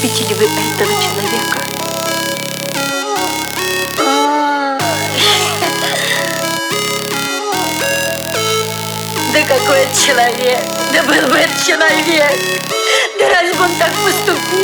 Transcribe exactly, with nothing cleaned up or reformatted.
Любите ли вы этого человека? Да какой это человек? Да был бы это человек! Да разве он так поступил?